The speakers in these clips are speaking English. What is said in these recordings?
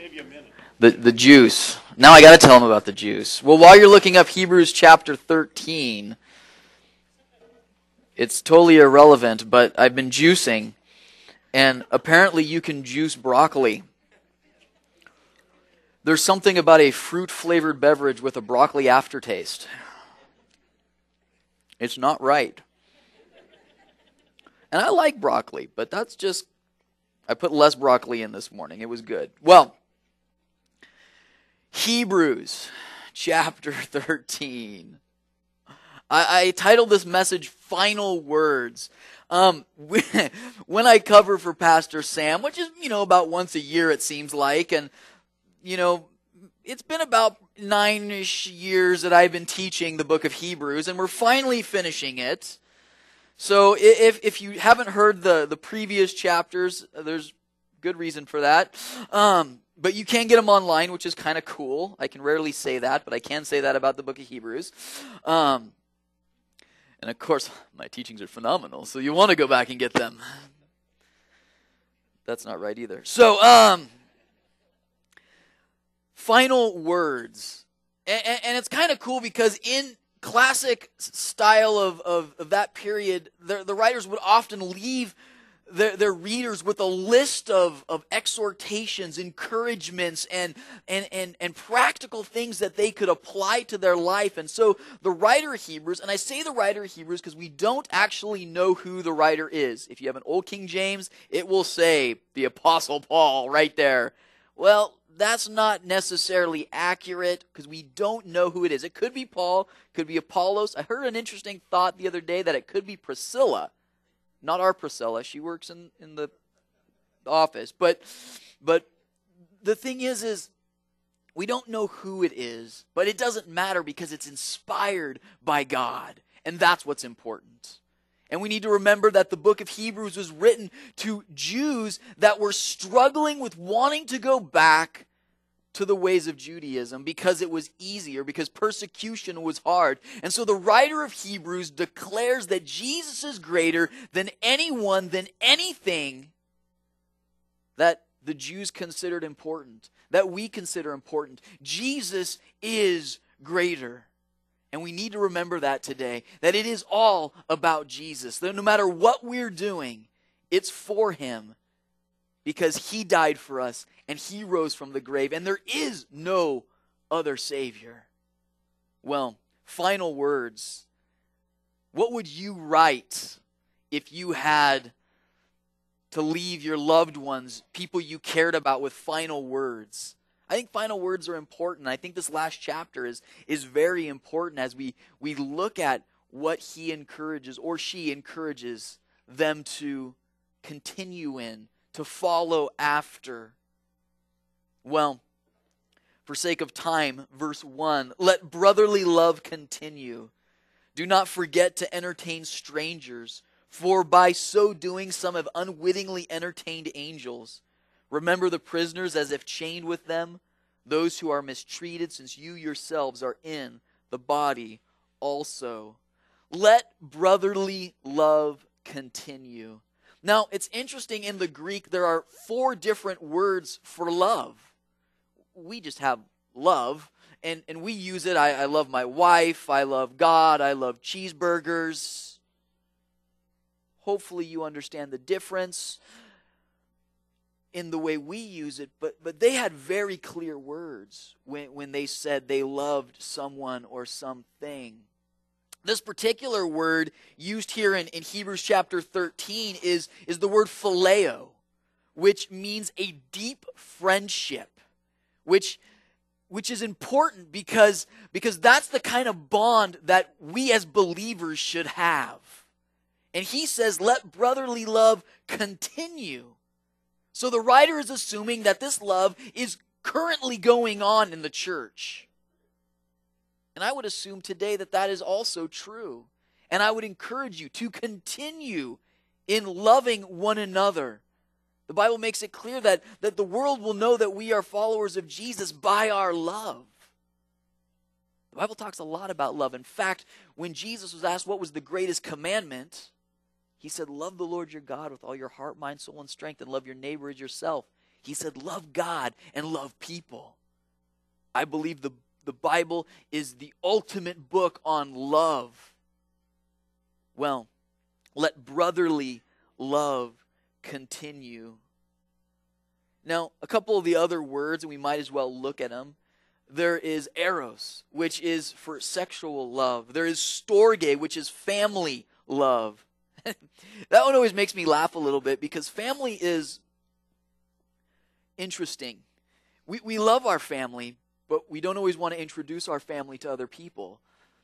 The juice. Now I got to tell them about the juice. Well, while you're looking up Hebrews chapter 13, it's totally irrelevant, but I've been juicing, and apparently you can juice broccoli. There's something about a fruit-flavored beverage with a broccoli aftertaste. It's not right. And I like broccoli, but that's just, I put less broccoli in this morning. It was good. Well, Hebrews chapter 13. I titled this message, Final Words. When I cover for Pastor Sam, which is, about once a year it seems like, and, it's been about 9-ish years that I've been teaching the book of Hebrews, and we're finally finishing it. So if you haven't heard the previous chapters, there's good reason for that. But you can get them online, which is kind of cool. I can rarely say that, but I can say that about the book of Hebrews. And of course, my teachings are phenomenal, so you want to go back and get them. That's not right either. So, final words. And it's kind of cool because in classic style of that period, the writers would often leave their readers with a list of exhortations, encouragements, and practical things that they could apply to their life. And so the writer of Hebrews, and I say the writer of Hebrews because we don't actually know who the writer is. If you have an old King James, it will say the Apostle Paul right there. Well, that's not necessarily accurate because we don't know who it is. It could be Paul, could be Apollos. I heard an interesting thought the other day that it could be Priscilla. Not our Priscilla. She works in the office. But the thing is we don't know who it is, but it doesn't matter because it's inspired by God. And that's what's important. And we need to remember that the book of Hebrews was written to Jews that were struggling with wanting to go back to the ways of Judaism because it was easier, because persecution was hard. And so the writer of Hebrews declares that Jesus is greater than anyone, than anything that the Jews considered important, that we consider important. Jesus is greater. And we need to remember that today, that it is all about Jesus. That no matter what we're doing, it's for Him because He died for us and He rose from the grave. And there is no other Savior. Well, final words. What would you write if you had to leave your loved ones, people you cared about, with final words? I think final words are important. I think this last chapter is very important as we look at what he encourages or she encourages them to continue in, to follow after. Well, for sake of time, verse 1, let brotherly love continue. Do not forget to entertain strangers, for by so doing some have unwittingly entertained angels. Remember the prisoners as if chained with them, those who are mistreated, since you yourselves are in the body also. Let brotherly love continue. Now, it's interesting, in the Greek, there are 4 different words for love. We just have love, and we use it. I love my wife, I love God, I love cheeseburgers. Hopefully you understand the difference in the way we use it, but they had very clear words when they said they loved someone or something. This particular word used here in Hebrews chapter 13 is the word phileo, which means a deep friendship, which is important because that's the kind of bond that we as believers should have. And he says, let brotherly love continue. So the writer is assuming that this love is currently going on in the church. And I would assume today that that is also true. And I would encourage you to continue in loving one another. The Bible makes it clear that the world will know that we are followers of Jesus by our love. The Bible talks a lot about love. In fact, when Jesus was asked what was the greatest commandment, he said, love the Lord your God with all your heart, mind, soul, and strength, and love your neighbor as yourself. He said, love God and love people. I believe the Bible is the ultimate book on love. Well, let brotherly love continue. Now, a couple of the other words, and we might as well look at them. There is eros, which is for sexual love. There is storge, which is family love. That one always makes me laugh a little bit because family is interesting. We love our family, but we don't always want to introduce our family to other people.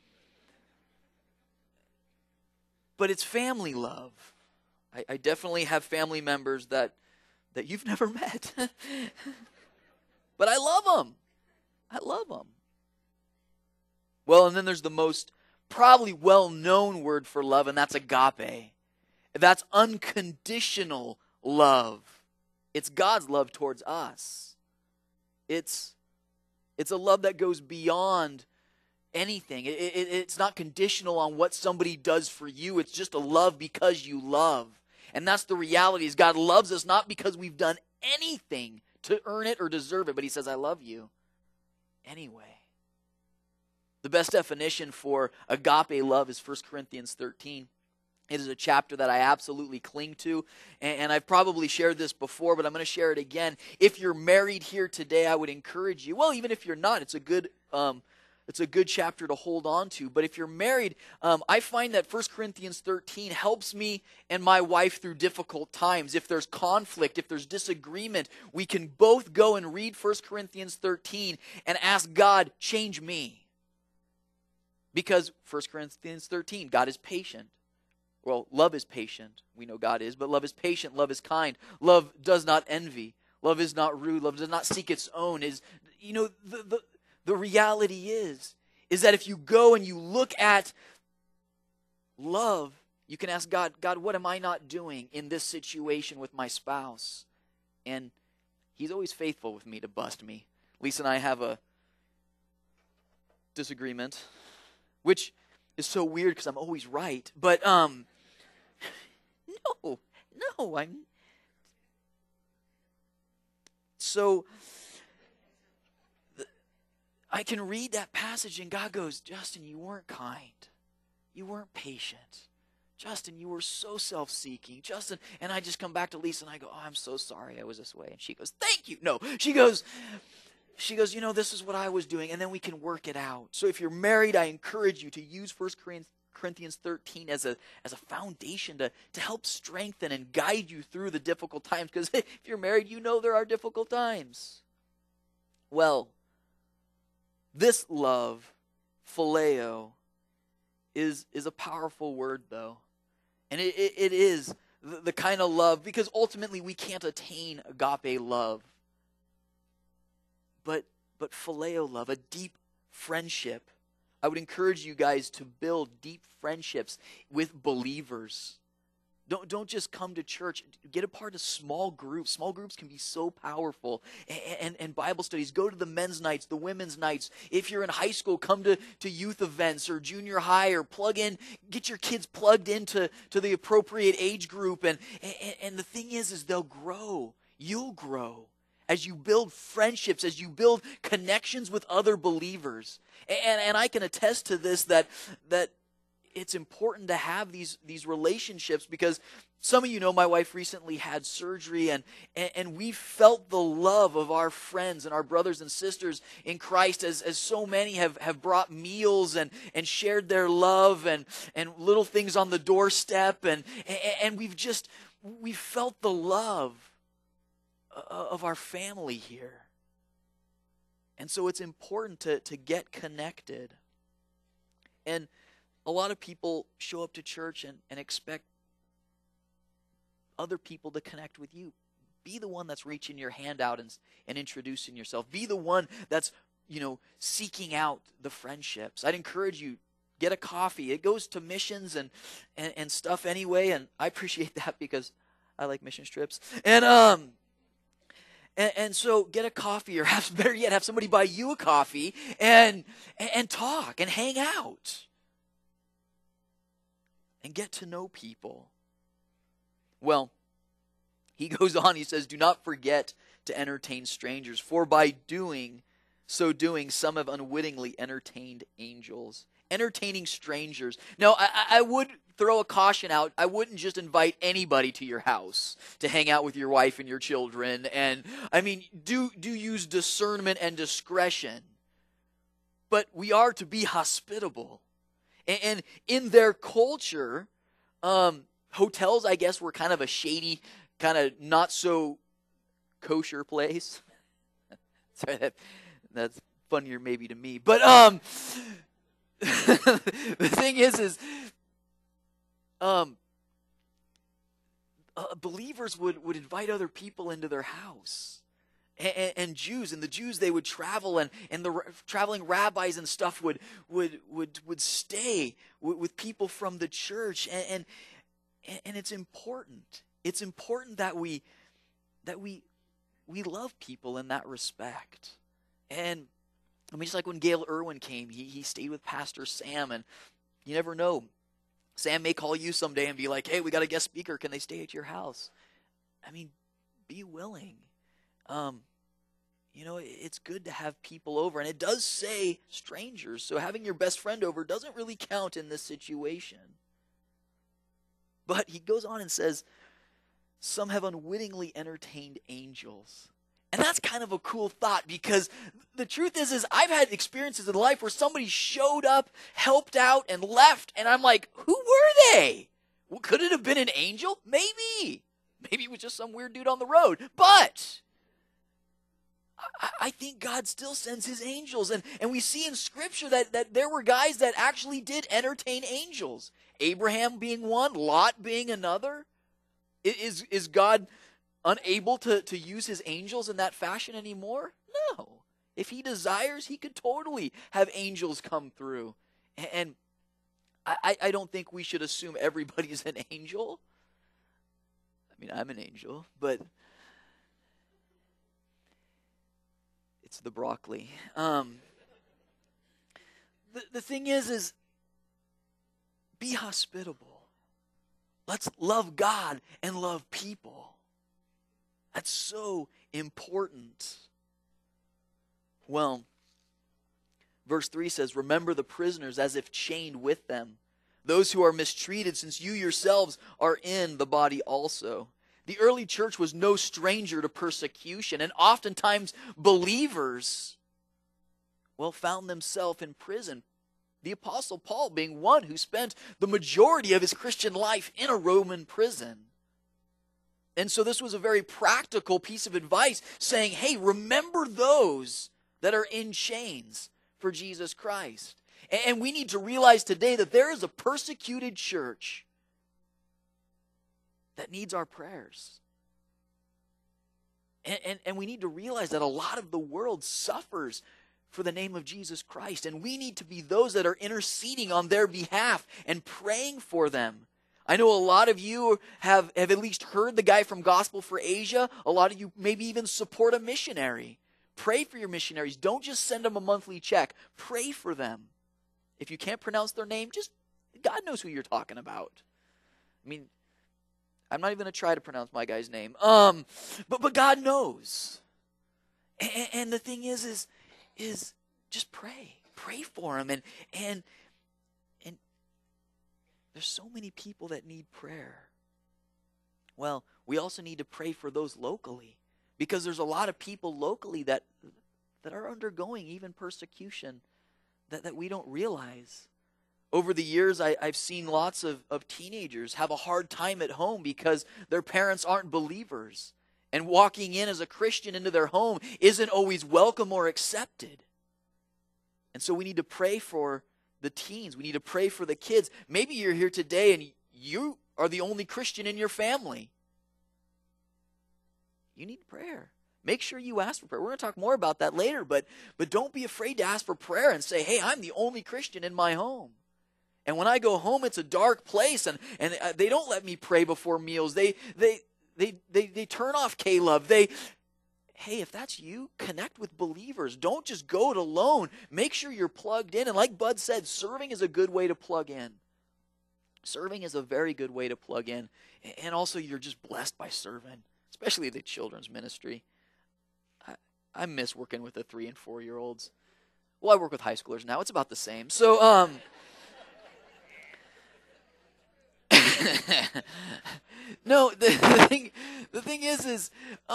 But it's family love. I definitely have family members that you've never met. But I love them. I love them. Well, and then there's the most probably well-known word for love, and that's agape. That's unconditional love. It's God's love towards us. It's a love that goes beyond anything. It's not conditional on what somebody does for you. It's just a love because you love. And that's the reality, is God loves us not because we've done anything to earn it or deserve it, but he says, I love you anyway. The best definition for agape love is 1 Corinthians 13. It is a chapter that I absolutely cling to, and I've probably shared this before, but I'm going to share it again. If you're married here today, I would encourage you, well, even if you're not, it's a good chapter to hold on to. But if you're married, I find that 1 Corinthians 13 helps me and my wife through difficult times. If there's conflict, if there's disagreement, we can both go and read 1 Corinthians 13 and ask God, change me. Because 1 Corinthians 13, God is patient. Well, love is patient. We know God is, but love is patient. Love is kind. Love does not envy. Love is not rude. Love does not seek its own. The reality is that if you go and you look at love, you can ask God, what am I not doing in this situation with my spouse? And he's always faithful with me to bust me. Lisa and I have a disagreement, which is so weird because I'm always right. But no, I'm so. I can read that passage and God goes, Justin, you weren't kind. You weren't patient. Justin, you were so self-seeking. Justin, and I just come back to Lisa and I go, oh, I'm so sorry I was this way. And she goes, thank you. No, she goes, this is what I was doing. And then we can work it out. So if you're married, I encourage you to use 1 Corinthians 13 as a foundation to help strengthen and guide you through the difficult times. Because if you're married, you know there are difficult times. Well, this love, phileo, is a powerful word, though. And it is the kind of love, because ultimately we can't attain agape love. But phileo love, a deep friendship. I would encourage you guys to build deep friendships with believers. Don't just come to church. Get a part of small groups. Small groups can be so powerful. And Bible studies. Go to the men's nights, the women's nights. If you're in high school, come to youth events or junior high, or plug in. Get your kids plugged into the appropriate age group. And the thing is they'll grow. You'll grow as you build friendships, as you build connections with other believers. And I can attest to this, that it's important to have these relationships, because some of you know my wife recently had surgery, and we felt the love of our friends and our brothers and sisters in Christ as so many have brought meals and shared their love and little things on the doorstep, and we've felt the love of our family here. And so it's important to get connected. And a lot of people show up to church and expect other people to connect with you. Be the one that's reaching your hand out and introducing yourself. Be the one that's, seeking out the friendships. I'd encourage you, get a coffee. It goes to missions and stuff anyway, and I appreciate that because I like mission trips. And so get a coffee, or better yet, have somebody buy you a coffee and talk and hang out. And get to know people. Well, He goes on, he says, do not forget to entertain strangers, for by so doing, some have unwittingly entertained angels. Entertaining strangers. Now, I would throw a caution out. I wouldn't just invite anybody to your house to hang out with your wife and your children. And, I mean, do use discernment and discretion. But we are to be hospitable. And in their culture, hotels, I guess, were kind of a shady, kind of not so kosher place. Sorry, that's funnier maybe to me. But the thing is believers would invite other people into their house. And the Jews, they would travel, and the traveling rabbis and stuff would stay with people from the church, and it's important. It's important that we love people in that respect. And I mean, just like when Gail Irwin came, he stayed with Pastor Sam, and you never know. Sam may call you someday and be like, hey, we got a guest speaker. Can they stay at your house? I mean, be willing. It's good to have people over. And it does say strangers. So having your best friend over doesn't really count in this situation. But he goes on and says, some have unwittingly entertained angels. And that's kind of a cool thought, because the truth is I've had experiences in life where somebody showed up, helped out, and left, and I'm like, who were they? Well, could it have been an angel? Maybe. Maybe it was just some weird dude on the road. But I think God still sends his angels. And we see in Scripture that there were guys that actually did entertain angels. Abraham being one, Lot being another. Is God unable to use his angels in that fashion anymore? No. If he desires, he could totally have angels come through. And I don't think we should assume everybody's an angel. I mean, I'm an angel, but it's the broccoli. The thing is be hospitable. Let's love God and love people. That's so important. Well, verse 3 says, remember the prisoners as if chained with them, those who are mistreated, since you yourselves are in the body also. The early church was no stranger to persecution, and oftentimes believers, found themselves in prison. The Apostle Paul being one who spent the majority of his Christian life in a Roman prison. And so this was a very practical piece of advice, saying, hey, remember those that are in chains for Jesus Christ. And we need to realize today that there is a persecuted church that needs our prayers. And we need to realize that a lot of the world suffers for the name of Jesus Christ. And we need to be those that are interceding on their behalf and praying for them. I know a lot of you have at least heard the guy from Gospel for Asia. A lot of you maybe even support a missionary. Pray for your missionaries. Don't just send them a monthly check. Pray for them. If you can't pronounce their name, God knows who you're talking about. I mean, I'm not even going to try to pronounce my guy's name. But God knows. And the thing is just pray. Pray for him. And there's so many people that need prayer. Well, we also need to pray for those locally, because there's a lot of people locally that are undergoing even persecution that we don't realize. Over the years, I've seen lots of teenagers have a hard time at home because their parents aren't believers. And walking in as a Christian into their home isn't always welcome or accepted. And so we need to pray for the teens. We need to pray for the kids. Maybe you're here today and you are the only Christian in your family. You need prayer. Make sure you ask for prayer. We're going to talk more about that later, but don't be afraid to ask for prayer and say, hey, I'm the only Christian in my home. And when I go home, it's a dark place, and they don't let me pray before meals. They turn off K-Love. Hey, if that's you, connect with believers. Don't just go it alone. Make sure you're plugged in. And like Bud said, serving is a good way to plug in. Serving is a very good way to plug in. And also, you're just blessed by serving. especially the children's ministry. I miss working with the 3 and 4 year olds. Well, I work with high schoolers now. It's about the same. So, no, the thing is,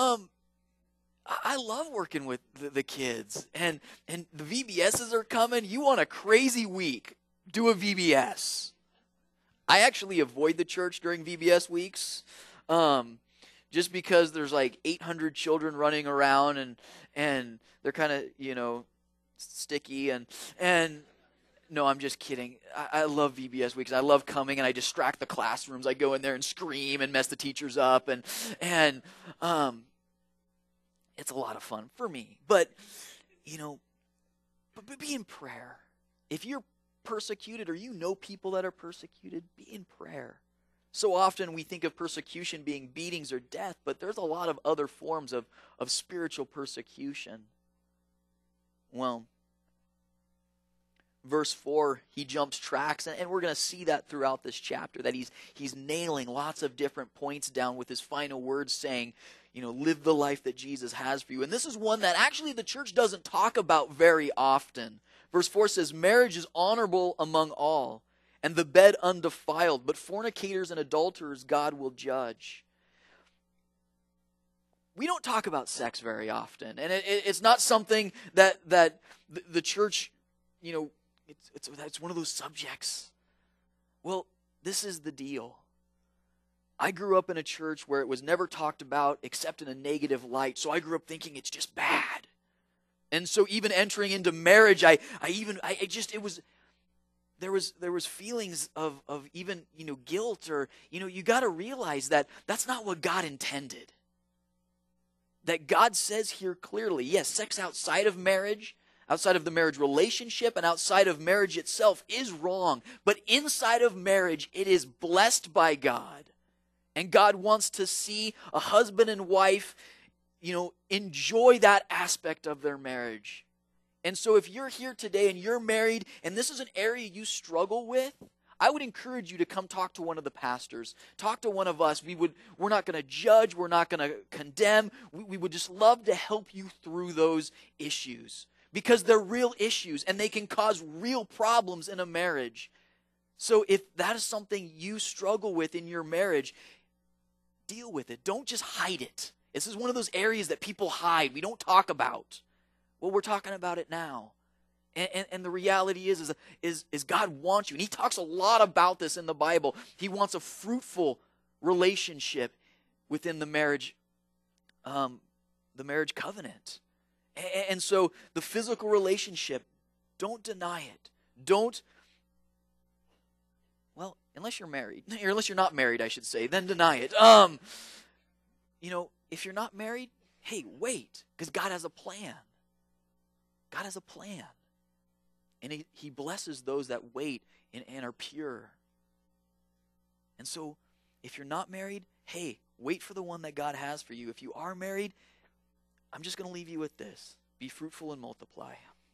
I love working with the kids, and the VBSs are coming. You want a crazy week? Do a VBS. I actually avoid the church during VBS weeks, just because there's like 800 children running around, and they're kind of sticky, and no, I'm just kidding. I love VBS weeks. I love coming, and I distract the classrooms. I go in there and scream and mess the teachers up, and it's a lot of fun for me. But but be in prayer. If you're persecuted, or you know people that are persecuted, be in prayer. So often we think of persecution being beatings or death, but there's a lot of other forms of spiritual persecution. Well, verse 4, he jumps tracks, and we're going to see that throughout this chapter, that he's nailing lots of different points down with his final words saying, live the life that Jesus has for you. And this is one that actually the church doesn't talk about very often. Verse 4 says, marriage is honorable among all, and the bed undefiled, but fornicators and adulterers God will judge. We don't talk about sex very often, and it's not something that the church, it's one of those subjects. Well, this is the deal. I grew up in a church where it was never talked about except in a negative light, so I grew up thinking it's just bad. And so even entering into marriage, there was feelings of even, guilt, or, you got to realize that that's not what God intended. That God says here clearly, yes, sex outside of marriage, outside of the marriage relationship, and outside of marriage itself is wrong. But inside of marriage, it is blessed by God. And God wants to see a husband and wife, enjoy that aspect of their marriage. And so if you're here today and you're married, and this is an area you struggle with, I would encourage you to come talk to one of the pastors. Talk to one of us. We're not going to judge. We're not going to condemn. We would just love to help you through those issues, because they're real issues and they can cause real problems in a marriage. So if that is something you struggle with in your marriage, deal with it. Don't just hide it. This is one of those areas that people hide. We don't talk about. Well, we're talking about it now. And the reality is God wants you. And he talks a lot about this in the Bible. He wants a fruitful relationship within the marriage covenant. And so the physical relationship, don't deny it. Unless you're married, or unless you're not married, I should say, then deny it. If you're not married, hey, wait, because God has a plan. God has a plan. And he blesses those that wait and are pure. And so, if you're not married, hey, wait for the one that God has for you. If you are married, I'm just going to leave you with this. Be fruitful and multiply.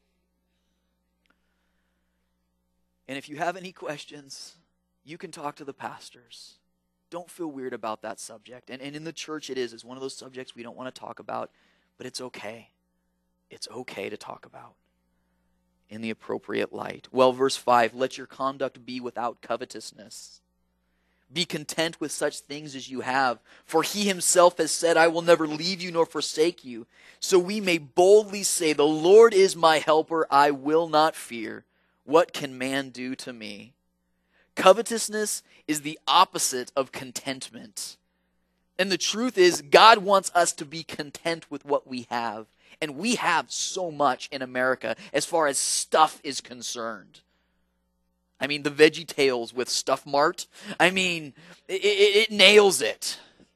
And if you have any questions, you can talk to the pastors. Don't feel weird about that subject. And in the church it's one of those subjects we don't want to talk about, but it's okay. It's okay to talk about in the appropriate light. Well, verse 5, let your conduct be without covetousness. Be content with such things as you have, for he himself has said, I will never leave you nor forsake you. So we may boldly say, the Lord is my helper, I will not fear. What can man do to me? Covetousness is the opposite of contentment. And the truth is, God wants us to be content with what we have. And we have so much in America as far as stuff is concerned. I mean, the Veggie Tales with Stuff Mart, it nails it.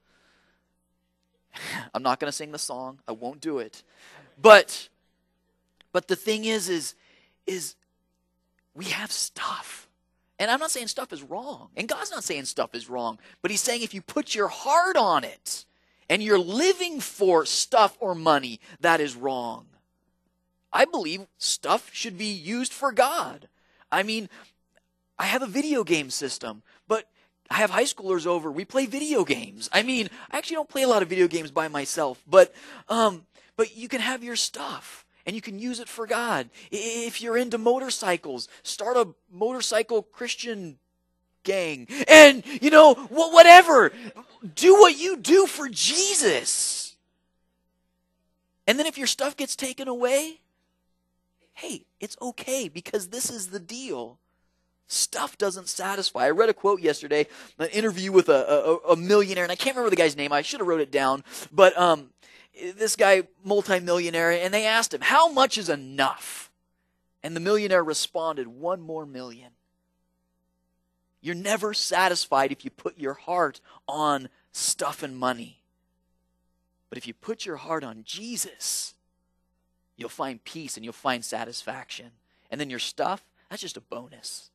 I'm not going to sing the song. I won't do it. But the thing is we have stuff. And I'm not saying stuff is wrong. And God's not saying stuff is wrong. But he's saying if you put your heart on it, and you're living for stuff or money, that is wrong. I believe stuff should be used for God. I have a video game system, but I have high schoolers over. We play video games. I mean, I actually don't play a lot of video games by myself, but you can have your stuff and you can use it for God. If you're into motorcycles, start a motorcycle Christian gang, and whatever. Do what you do for Jesus. And then if your stuff gets taken away, hey, it's okay, because this is the deal. Stuff doesn't satisfy. I read a quote yesterday, an interview with a millionaire, and I can't remember the guy's name. I should have wrote it down. But this guy, multimillionaire, and they asked him, how much is enough? And the millionaire responded, 1 more million. You're never satisfied if you put your heart on stuff and money. But if you put your heart on Jesus, you'll find peace and you'll find satisfaction. And then your stuff, that's just a bonus.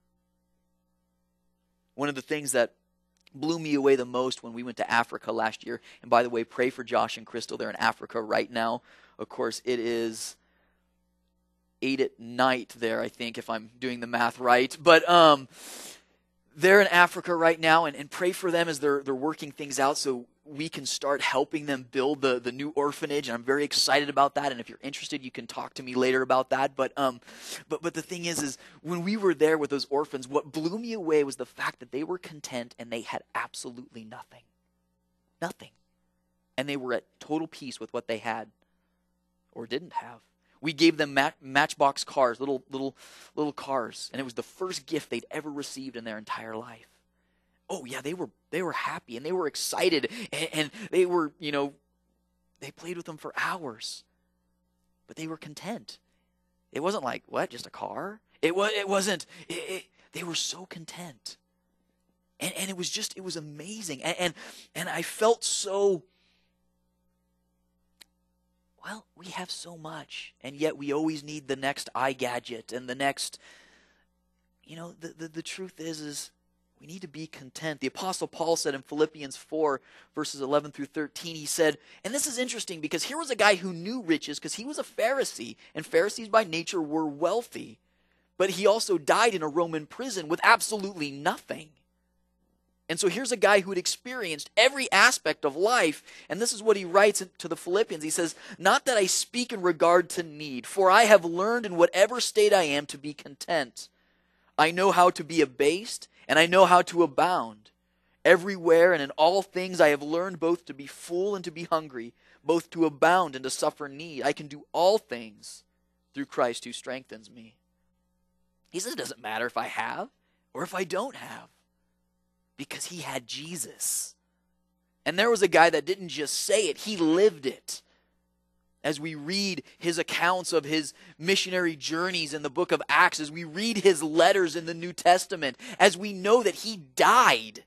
One of the things that blew me away the most when we went to Africa last year, and by the way, pray for Josh and Crystal. They're in Africa right now. Of course, it is 8 at night there, I think, if I'm doing the math right. But they're in Africa right now, and pray for them as they're working things out so we can start helping them build the new orphanage. And I'm very excited about that. And if you're interested, you can talk to me later about that. But the thing is when we were there with those orphans, what blew me away was the fact that they were content and they had absolutely nothing. Nothing. And they were at total peace with what they had or didn't have. We gave them Matchbox cars, little cars, and it was the first gift they'd ever received in their entire life. Oh yeah, they were happy and they were excited, and they were, they played with them for hours, but they were content. It wasn't like, what, just a car? It wasn't. They were so content, and it was amazing, and I felt so. Well, we have so much, and yet we always need the next iGadget and the next, the truth is we need to be content. The Apostle Paul said in Philippians 4, verses 11 through 13, he said, and this is interesting because here was a guy who knew riches because he was a Pharisee, and Pharisees by nature were wealthy, but he also died in a Roman prison with absolutely nothing. And so here's a guy who had experienced every aspect of life, and this is what he writes to the Philippians. He says, not that I speak in regard to need, for I have learned in whatever state I am to be content. I know how to be abased, and I know how to abound. Everywhere and in all things I have learned both to be full and to be hungry, both to abound and to suffer need. I can do all things through Christ who strengthens me. He says it doesn't matter if I have or if I don't have, because he had Jesus. And there was a guy that didn't just say it, he lived it. As we read his accounts of his missionary journeys in the book of Acts, as we read his letters in the New Testament, as we know that he died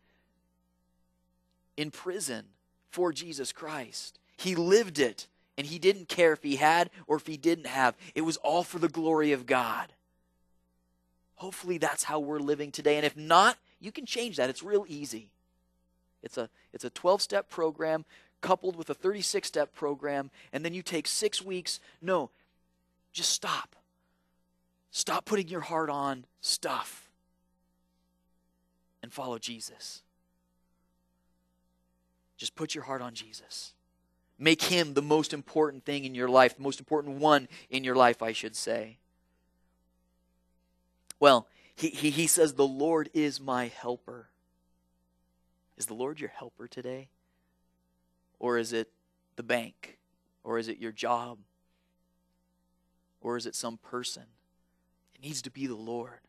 in prison for Jesus Christ. He lived it, and he didn't care if he had or if he didn't have. It was all for the glory of God. Hopefully that's how we're living today. And if not, you can change that. It's real easy. It's a 12-step program coupled with a 36-step program, and then you take 6 weeks. No, just stop. Stop putting your heart on stuff and follow Jesus. Just put your heart on Jesus. Make him the most important thing in your life, the most important one in your life, I should say. Well, he says, the Lord is my helper. Is the Lord your helper today? Or is it the bank? Or is it your job? Or is it some person? It needs to be the Lord.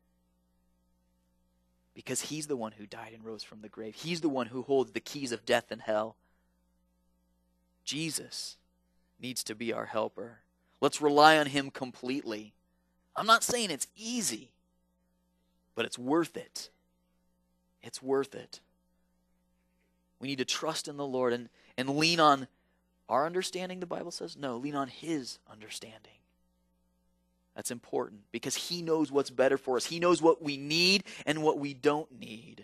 Because he's the one who died and rose from the grave. He's the one who holds the keys of death and hell. Jesus needs to be our helper. Let's rely on him completely. I'm not saying it's easy, but it's worth it. It's worth it. We need to trust in the Lord and lean on our understanding, the Bible says. No, lean on his understanding. That's important because he knows what's better for us. He knows what we need and what we don't need.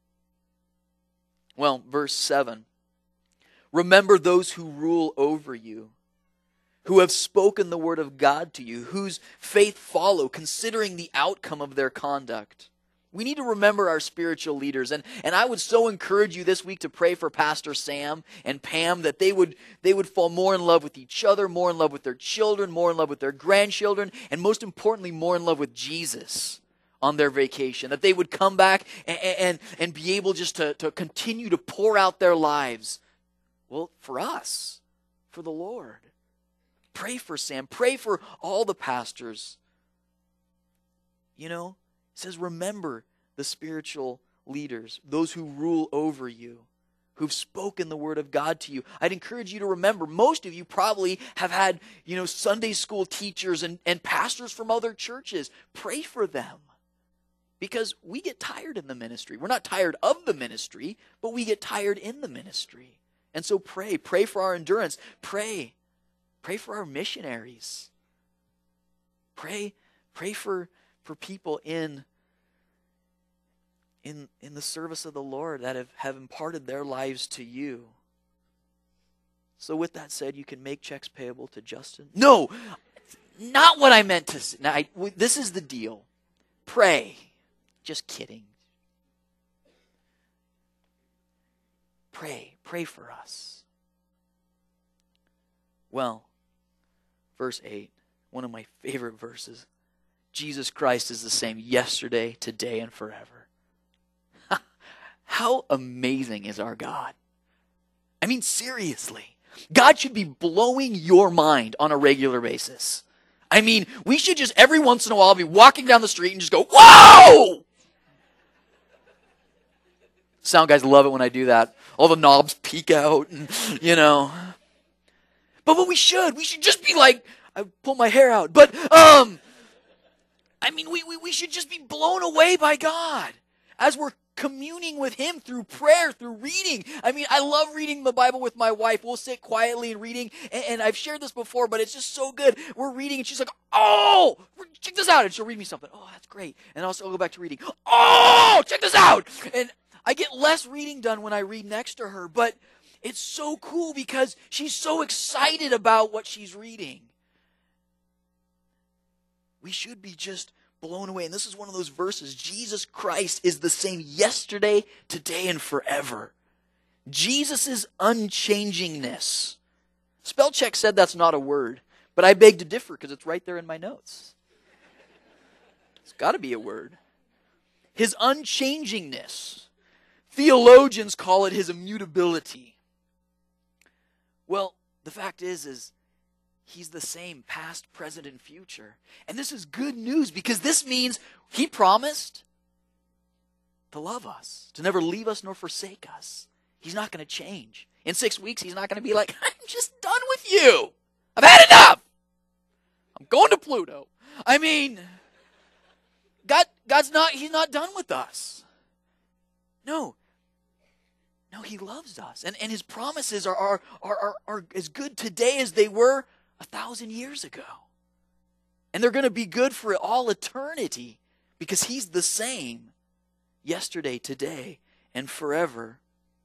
Well, verse 7. Remember those who rule over you, who have spoken the word of God to you, whose faith follow, considering the outcome of their conduct. We need to remember our spiritual leaders. And I would so encourage you this week to pray for Pastor Sam and Pam, that they would fall more in love with each other, more in love with their children, more in love with their grandchildren, and most importantly, more in love with Jesus on their vacation. That they would come back and be able just to continue to pour out their lives, well, for us, for the Lord. Pray for Sam. Pray for all the pastors. You know, it says, remember the spiritual leaders, those who rule over you, who've spoken the word of God to you. I'd encourage you to remember, most of you probably have had, Sunday school teachers and pastors from other churches. Pray for them, because we get tired in the ministry. We're not tired of the ministry, but we get tired in the ministry. And so pray for our endurance. Pray for our missionaries. Pray for people in the service of the Lord that have imparted their lives to you. So with that said, you can make checks payable to Justin. No, not what I meant to say. Now, this is the deal. Pray. Just kidding. Pray for us. Well, verse 8, one of my favorite verses. Jesus Christ is the same yesterday, today, and forever. How amazing is our God? I mean, seriously. God should be blowing your mind on a regular basis. I mean, we should just every once in a while be walking down the street and just go, whoa! Sound guys love it when I do that. All the knobs peek out, and, But we should just be like, I pull my hair out. But, we should just be blown away by God as we're communing with Him through prayer, through reading. I love reading the Bible with my wife. We'll sit quietly and reading, and I've shared this before, but it's just so good. We're reading, and she's like, oh, check this out, and she'll read me something. Oh, that's great. And I'll go back to reading. Oh, check this out. And I get less reading done when I read next to her, but it's so cool because she's so excited about what she's reading. We should be just blown away. And this is one of those verses. Jesus Christ is the same yesterday, today, and forever. Jesus' unchangingness. Spell check said that's not a word, but I beg to differ because it's right there in my notes. It's got to be a word. His unchangingness. Theologians call it his immutability. Well, the fact is He's the same past, present, and future. And this is good news because this means He promised to love us, to never leave us nor forsake us. He's not going to change. In 6 weeks, He's not going to be like, I'm just done with you. I've had enough. I'm going to Pluto. He's not done with us. No, He loves us. And His promises are as good today as they were 1,000 years ago. And they're going to be good for all eternity because He's the same yesterday, today, and forever.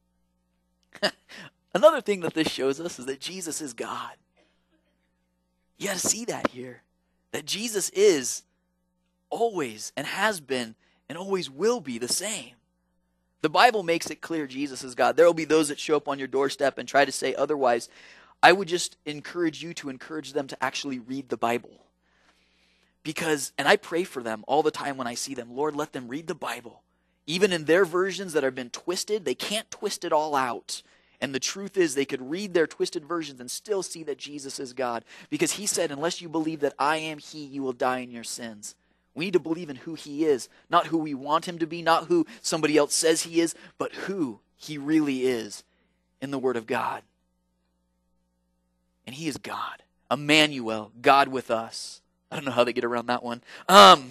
Another thing that this shows us is that Jesus is God. You got to see that here. That Jesus is always and has been and always will be the same. The Bible makes it clear Jesus is God. There will be those that show up on your doorstep and try to say otherwise. I would just encourage you to encourage them to actually read the Bible. And I pray for them all the time when I see them. Lord, let them read the Bible. Even in their versions that have been twisted, they can't twist it all out. And the truth is they could read their twisted versions and still see that Jesus is God. Because He said, unless you believe that I am He, you will die in your sins. We need to believe in who He is. Not who we want Him to be, not who somebody else says He is, but who He really is in the Word of God. And He is God. Emmanuel, God with us. I don't know how they get around that one. The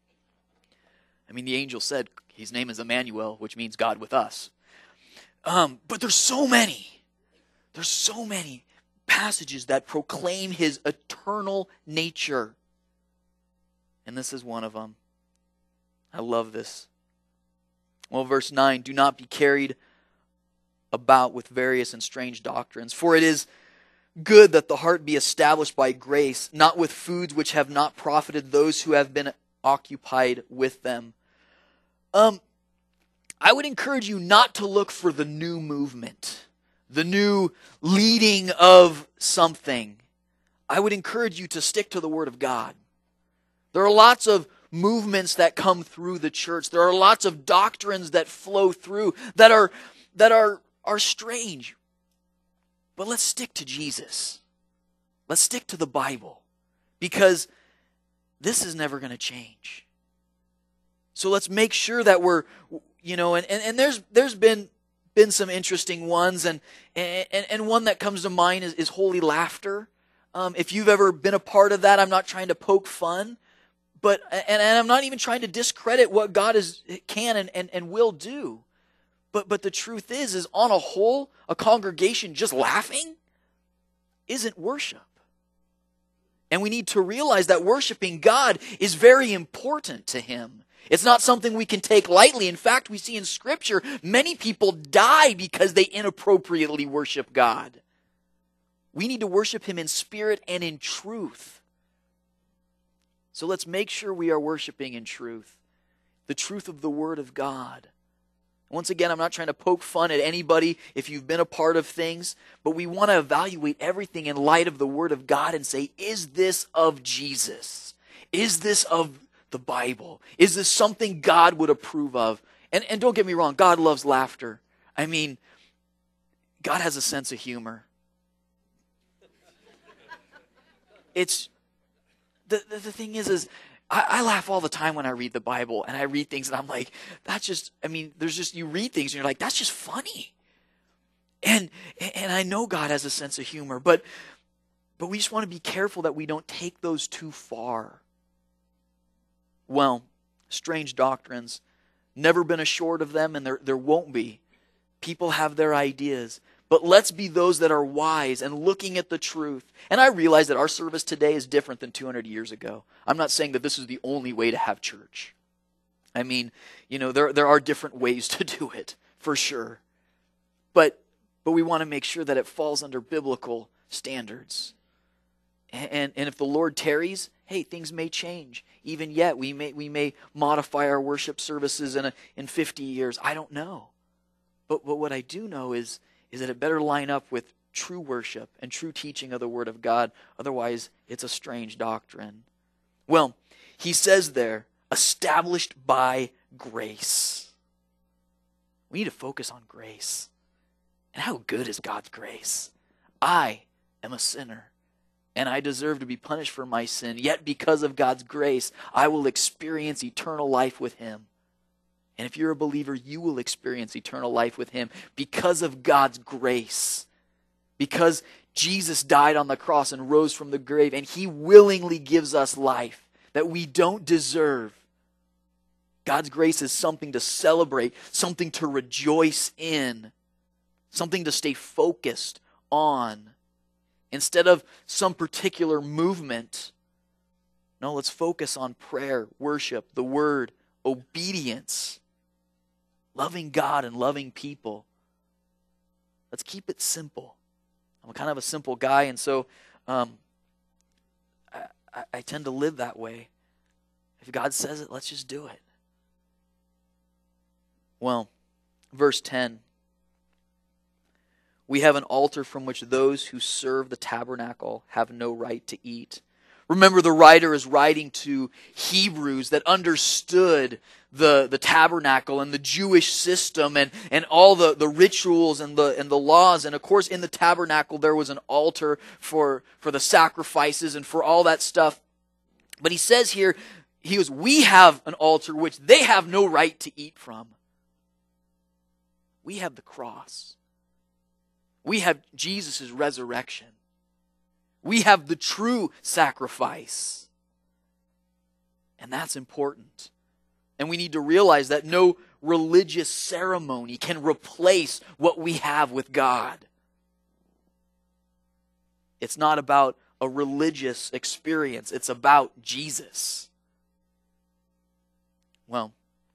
angel said His name is Emmanuel, which means God with us. But there's so many passages that proclaim His eternal nature. And this is one of them. I love this. Well, verse 9, do not be carried about with various and strange doctrines, for it is good that the heart be established by grace, not with foods which have not profited those who have been occupied with them. I would encourage you not to look for the new movement, the new leading of something. I would encourage you to stick to the Word of God. There are lots of movements that come through the church. There are lots of doctrines that flow through that are strange. But let's stick to Jesus. Let's stick to the Bible, because this is never going to change. So let's make sure that we're, and there's been some interesting ones, and one that comes to mind is Holy Laughter. If you've ever been a part of that, I'm not trying to poke fun, but I'm not even trying to discredit what God can and will do. But the truth is on a whole, a congregation just laughing isn't worship. And we need to realize that worshiping God is very important to Him. It's not something we can take lightly. In fact, we see in Scripture many people die because they inappropriately worship God. We need to worship Him in spirit and in truth. So let's make sure we are worshiping in truth, the truth of the Word of God. Once again, I'm not trying to poke fun at anybody if you've been a part of things, but we want to evaluate everything in light of the Word of God and say, is this of Jesus? Is this of the Bible? Is this something God would approve of? And don't get me wrong, God loves laughter. I mean, God has a sense of humor. It's the thing is I laugh all the time when I read the Bible, and I read things and I'm like, you read things and you're like, that's just funny. And I know God has a sense of humor, but we just want to be careful that we don't take those too far. Well, strange doctrines, never been assured of them, and there won't be. People have their ideas. But let's be those that are wise and looking at the truth. And I realize that our service today is different than 200 years ago. I'm not saying that this is the only way to have church. I mean, there are different ways to do it, for sure. But we want to make sure that it falls under biblical standards. And if the Lord tarries, hey, things may change. Even yet, we may modify our worship services in 50 years. I don't know. But what I do know is that it better line up with true worship and true teaching of the Word of God. Otherwise, it's a strange doctrine. Well, he says there, established by grace. We need to focus on grace. And how good is God's grace? I am a sinner, and I deserve to be punished for my sin. Yet because of God's grace, I will experience eternal life with Him. And if you're a believer, you will experience eternal life with Him because of God's grace. Because Jesus died on the cross and rose from the grave, and He willingly gives us life that we don't deserve. God's grace is something to celebrate, something to rejoice in, something to stay focused on. Instead of some particular movement, no, let's focus on prayer, worship, the Word, obedience, loving God and loving people. Let's keep it simple. I'm kind of a simple guy, and so I tend to live that way. If God says it, let's just do it. Well, verse 10. We have an altar from which those who serve the tabernacle have no right to eat. Remember, the writer is writing to Hebrews that understood the tabernacle and the Jewish system and all the rituals and the laws. And of course, in the tabernacle, there was an altar for the sacrifices and for all that stuff. But he says here, he goes, we have an altar which they have no right to eat from. We have the cross. We have Jesus' resurrection. We have the true sacrifice. And that's important. And we need to realize that no religious ceremony can replace what we have with God. It's not about a religious experience. It's about Jesus. Well,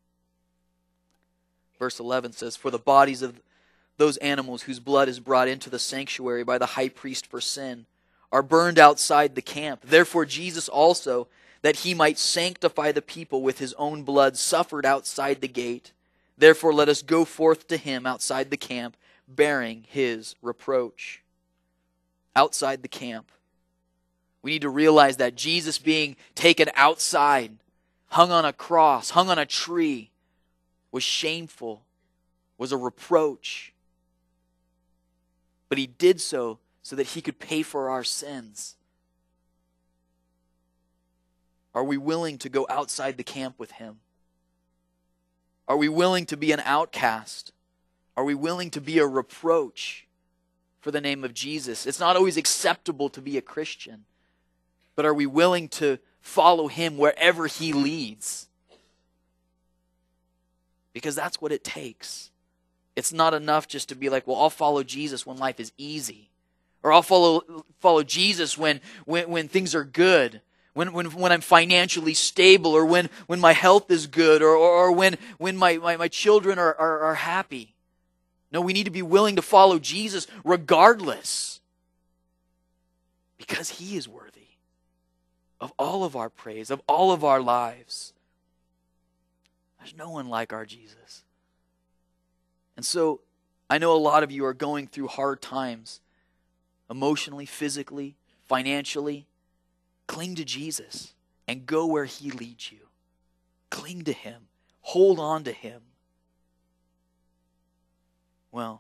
verse 11 says, for the bodies of those animals whose blood is brought into the sanctuary by the high priest for sin are burned outside the camp. Therefore Jesus also, that he might sanctify the people with his own blood, suffered outside the gate. Therefore let us go forth to him outside the camp, bearing his reproach. Outside the camp. We need to realize that Jesus being taken outside, hung on a cross, hung on a tree, was shameful, was a reproach. But he did so that he could pay for our sins. Are we willing to go outside the camp with him? Are we willing to be an outcast? Are we willing to be a reproach for the name of Jesus? It's not always acceptable to be a Christian, but are we willing to follow him wherever he leads? Because that's what it takes. It's not enough just to be like, well, I'll follow Jesus when life is easy. Or I'll follow Jesus when things are good. When I'm financially stable, or when my health is good, or when my children are happy. No, we need to be willing to follow Jesus regardless. Because he is worthy of all of our praise, of all of our lives. There's no one like our Jesus. And so, I know a lot of you are going through hard times, emotionally, physically, financially. Cling to Jesus and go where he leads you. Cling to him. Hold on to him. Well,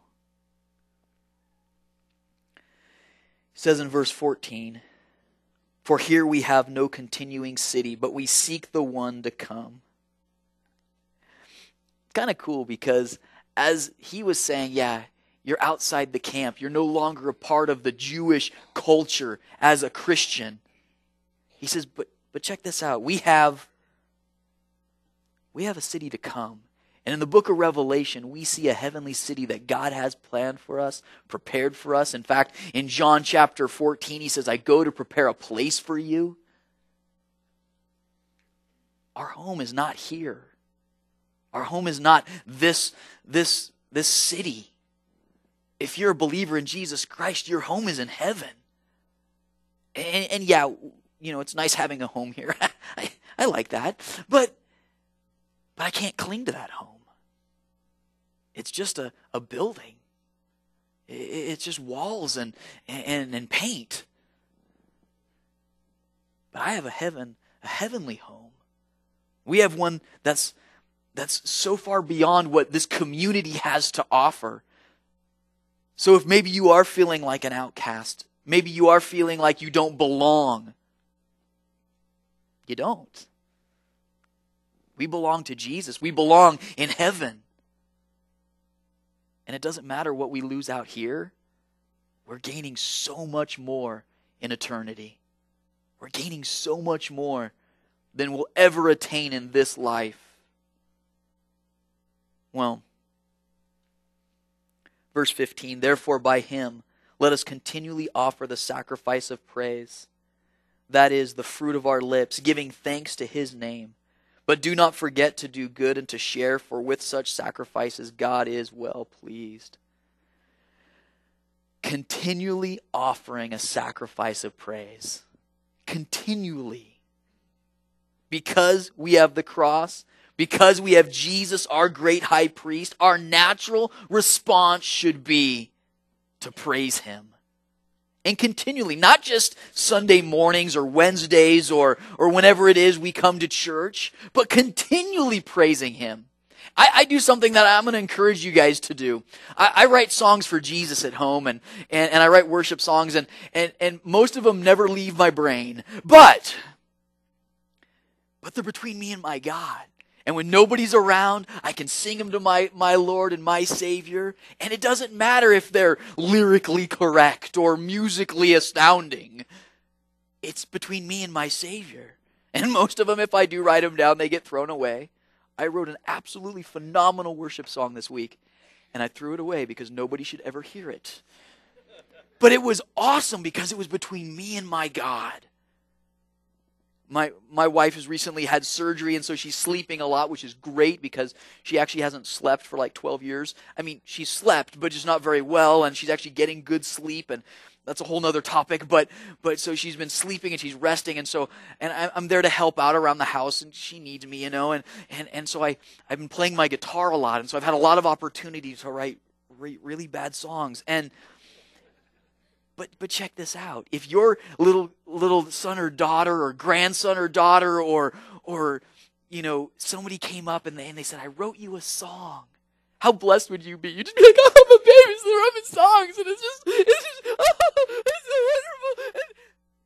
it says in verse 14, for here we have no continuing city, but we seek the one to come. It's kind of cool because as he was saying, yeah, you're outside the camp. You're no longer a part of the Jewish culture as a Christian. He says, but check this out. We have a city to come. And in the book of Revelation, we see a heavenly city that God has planned for us, prepared for us. In fact, in John chapter 14, he says, I go to prepare a place for you. Our home is not here. Our home is not this city. If you're a believer in Jesus Christ, your home is in heaven. And yeah, it's nice having a home here. I like that. But I can't cling to that home. It's just a building. It's just walls and paint. But I have a heavenly home. We have one that's so far beyond what this community has to offer. So if maybe you are feeling like an outcast, maybe you are feeling like you don't belong, you don't. We belong to Jesus. We belong in heaven. And it doesn't matter what we lose out here. We're gaining so much more in eternity. We're gaining so much more than we'll ever attain in this life. Well, verse 15, therefore by him let us continually offer the sacrifice of praise. That is the fruit of our lips, giving thanks to his name. But do not forget to do good and to share, for with such sacrifices God is well pleased. Continually offering a sacrifice of praise. Continually. Because we have the cross, because we have Jesus, our great high priest, our natural response should be to praise him. And continually, not just Sunday mornings or Wednesdays or whenever it is we come to church, but continually praising him. I do something that I'm going to encourage you guys to do. I write songs for Jesus at home and I write worship songs and most of them never leave my brain. But they're between me and my God. And when nobody's around, I can sing them to my Lord and my Savior. And it doesn't matter if they're lyrically correct or musically astounding. It's between me and my Savior. And most of them, if I do write them down, they get thrown away. I wrote an absolutely phenomenal worship song this week. And I threw it away because nobody should ever hear it. But it was awesome because it was between me and my God. My wife has recently had surgery, and so she's sleeping a lot, which is great because she actually hasn't slept for like 12 years. I mean, she slept, but just not very well, and she's actually getting good sleep. that's a whole nother topic, but so she's been sleeping and she's resting, and I'm there to help out around the house, and she needs me, and so I've been playing my guitar a lot, and so I've had a lot of opportunities to write really bad songs, but check this out. If your little son or daughter or grandson or daughter or somebody came up and they said, I wrote you a song, how blessed would you be? You'd just be like, oh, my baby's writing songs, and it's just oh, it's so wonderful. And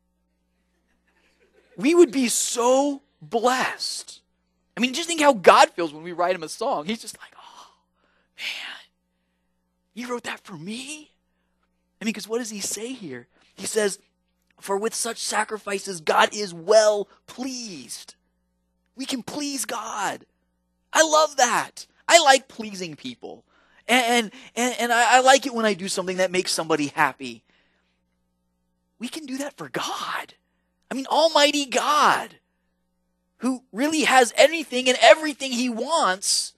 we would be so blessed. I mean, just think how God feels when we write him a song. He's just like, oh, man, you wrote that for me? I mean, because what does he say here? He says, for with such sacrifices, God is well pleased. We can please God. I love that. I like pleasing people. And I like it when I do something that makes somebody happy. We can do that for God. I mean, Almighty God, who really has anything and everything he wants.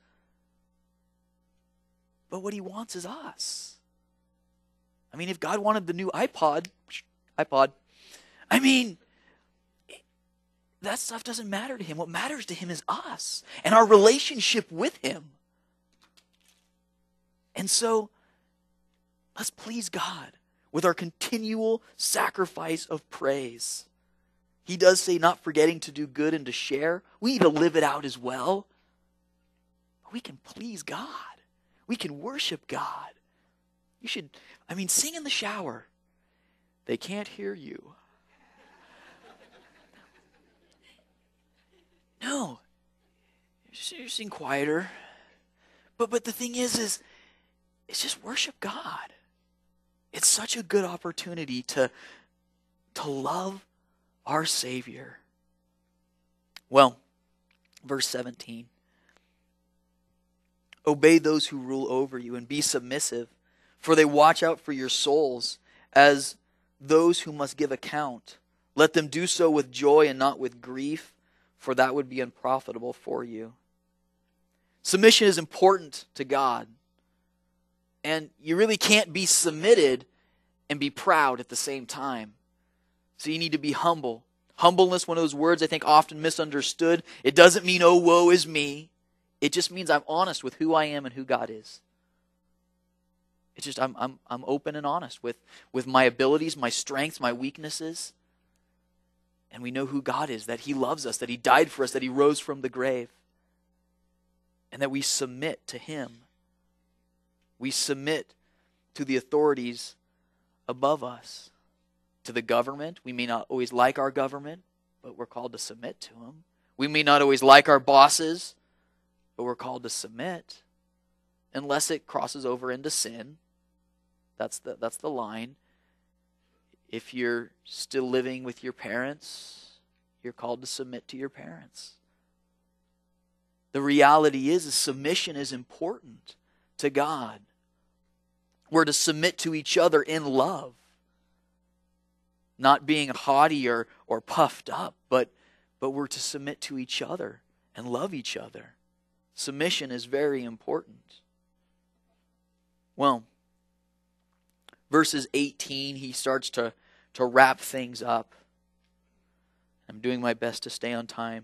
But what he wants is us. I mean, if God wanted the new iPod. I mean, that stuff doesn't matter to him. What matters to him is us and our relationship with him. And so, let's please God with our continual sacrifice of praise. He does say not forgetting to do good and to share. We need to live it out as well. But we can please God. We can worship God. You should, sing in the shower. They can't hear you. No. You sing quieter. But the thing is it's just worship God. It's such a good opportunity to love our Savior. Well, verse 17. Obey those who rule over you and be submissive, for they watch out for your souls as those who must give account. Let them do so with joy and not with grief, for that would be unprofitable for you. Submission is important to God. And you really can't be submitted and be proud at the same time. So you need to be humble. Humbleness, one of those words I think often misunderstood. It doesn't mean, oh, woe is me. It just means I'm honest with who I am and who God is. It's just I'm open and honest with my abilities, my strengths, my weaknesses. And we know who God is, that he loves us, that he died for us, that he rose from the grave. And that we submit to him. We submit to the authorities above us. To the government. We may not always like our government, but we're called to submit to them. We may not always like our bosses, but we're called to submit. Unless it crosses over into sin. That's the line. If you're still living with your parents, you're called to submit to your parents. The reality is submission is important to God. We're to submit to each other in love. Not being haughty or puffed up, but we're to submit to each other and love each other. Submission is very important. Well, verses 18, he starts to wrap things up. I'm doing my best to stay on time.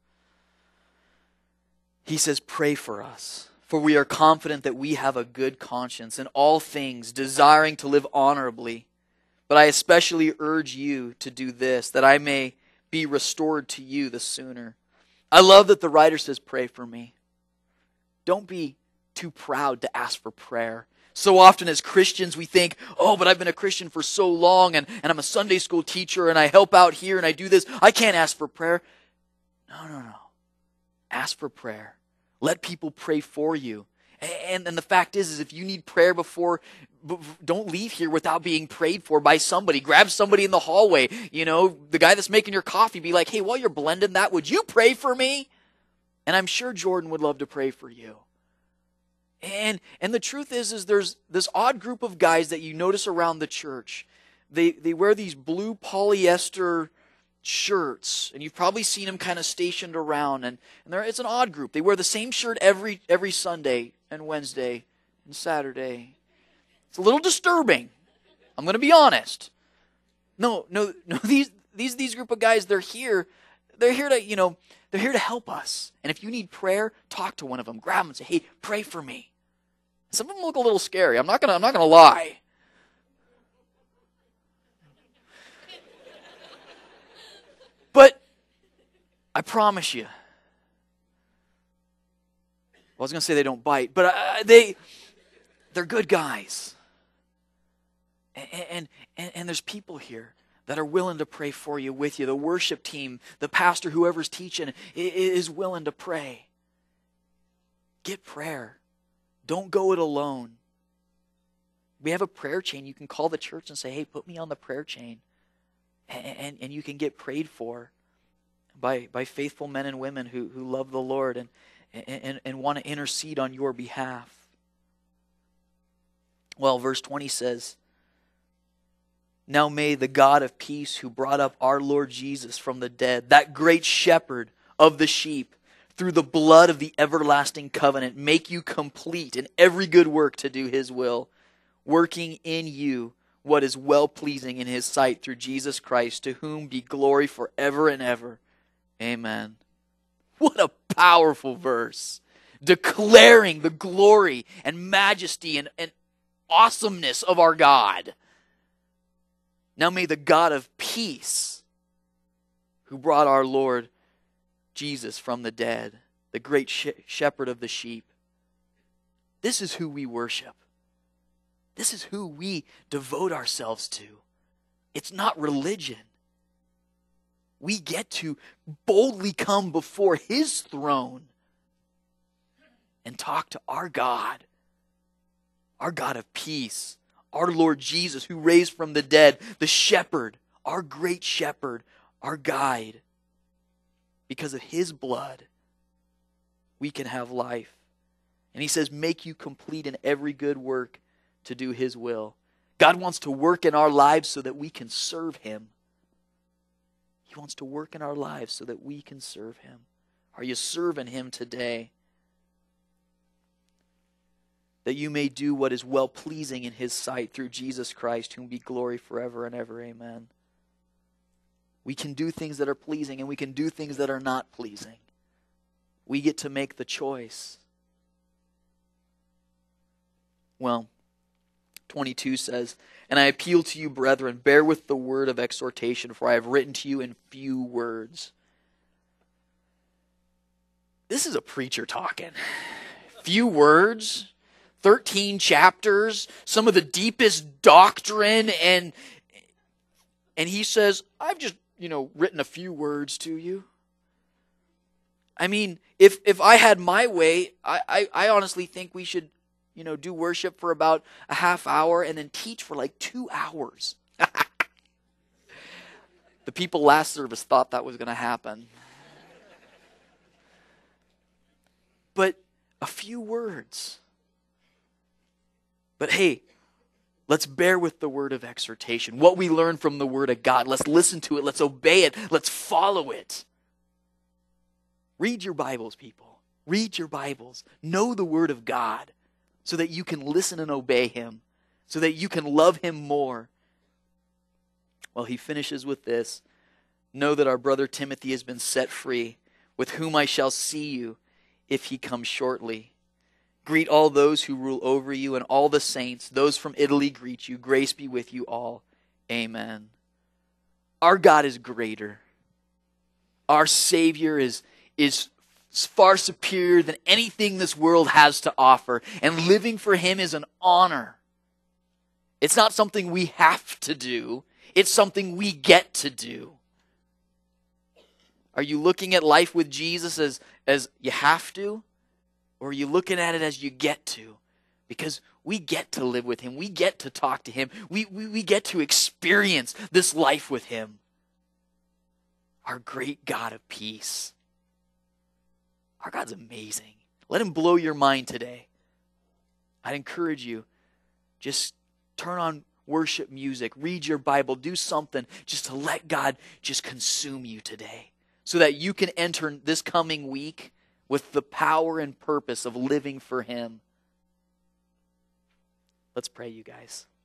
He says, pray for us, for we are confident that we have a good conscience in all things, desiring to live honorably. But I especially urge you to do this, that I may be restored to you the sooner. I love that the writer says, pray for me. Don't be too proud to ask for prayer. So often as Christians we think, oh, but I've been a Christian for so long and I'm a Sunday school teacher and I help out here and I do this. I can't ask for prayer. No. Ask for prayer. Let people pray for you. And the fact is if you need prayer don't leave here without being prayed for by somebody. Grab somebody in the hallway. The guy that's making your coffee, be like, hey, while you're blending that, would you pray for me? And I'm sure Jordan would love to pray for you. And the truth is there's this odd group of guys that you notice around the church. They wear these blue polyester shirts, and you've probably seen them kind of stationed around. And it's an odd group. They wear the same shirt every Sunday and Wednesday and Saturday. It's a little disturbing. I'm going to be honest. No, these group of guys, they're here to, they're here to help us. And if you need prayer, talk to one of them, grab them and say, hey, pray for me. Some of them look a little scary. I'm not going to lie. But I promise you, I was going to say they don't bite, but they're good guys. And there's people here that are willing to pray for you, with you. The worship team, the pastor, whoever's teaching, is willing to pray. Get prayer. Don't go it alone. We have a prayer chain. You can call the church and say, hey, put me on the prayer chain. And you can get prayed for by faithful men and women who love the Lord and want to intercede on your behalf. Well, verse 20 says, now may the God of peace, who brought up our Lord Jesus from the dead, that great shepherd of the sheep, through the blood of the everlasting covenant, make you complete in every good work to do his will, working in you what is well-pleasing in his sight through Jesus Christ, to whom be glory forever and ever. Amen. What a powerful verse, declaring the glory and majesty and awesomeness of our God. Now may the God of peace, who brought our Lord Jesus from the dead, the great shepherd of the sheep. This is who we worship. This is who we devote ourselves to. It's not religion. We get to boldly come before his throne and talk to our God of peace, our Lord Jesus, who raised from the dead, the shepherd, our great shepherd, our guide. Because of his blood, we can have life. And he says, make you complete in every good work to do his will. God wants to work in our lives so that we can serve him. He wants to work in our lives so that we can serve him. Are you serving him today? That you may do what is well-pleasing in his sight through Jesus Christ, whom be glory forever and ever. Amen. We can do things that are pleasing and we can do things that are not pleasing. We get to make the choice. Well, 22 says, and I appeal to you, brethren, bear with the word of exhortation, for I have written to you in few words. This is a preacher talking. Few words, 13 chapters, some of the deepest doctrine, and he says, I've just, written a few words to you. I mean, if I had my way, I honestly think we should, do worship for about a half hour and then teach for like 2 hours. The people last service thought that was going to happen. But a few words. But hey, let's bear with the word of exhortation. What we learn from the word of God. Let's listen to it. Let's obey it. Let's follow it. Read your Bibles, people. Read your Bibles. Know the word of God so that you can listen and obey him, so that you can love him more. Well, he finishes with this. Know that our brother Timothy has been set free, with whom I shall see you if he comes shortly. Greet all those who rule over you and all the saints. Those from Italy greet you. Grace be with you all. Amen. Our God is greater. Our Savior is far superior than anything this world has to offer. And living for him is an honor. It's not something we have to do. It's something we get to do. Are you looking at life with Jesus as you have to? Or are you looking at it as you get to? Because we get to live with him. We get to talk to him. We get to experience this life with him. Our great God of peace. Our God's amazing. Let him blow your mind today. I'd encourage you, just turn on worship music, read your Bible, do something just to let God just consume you today, so that you can enter this coming week with the power and purpose of living for him. Let's pray, you guys.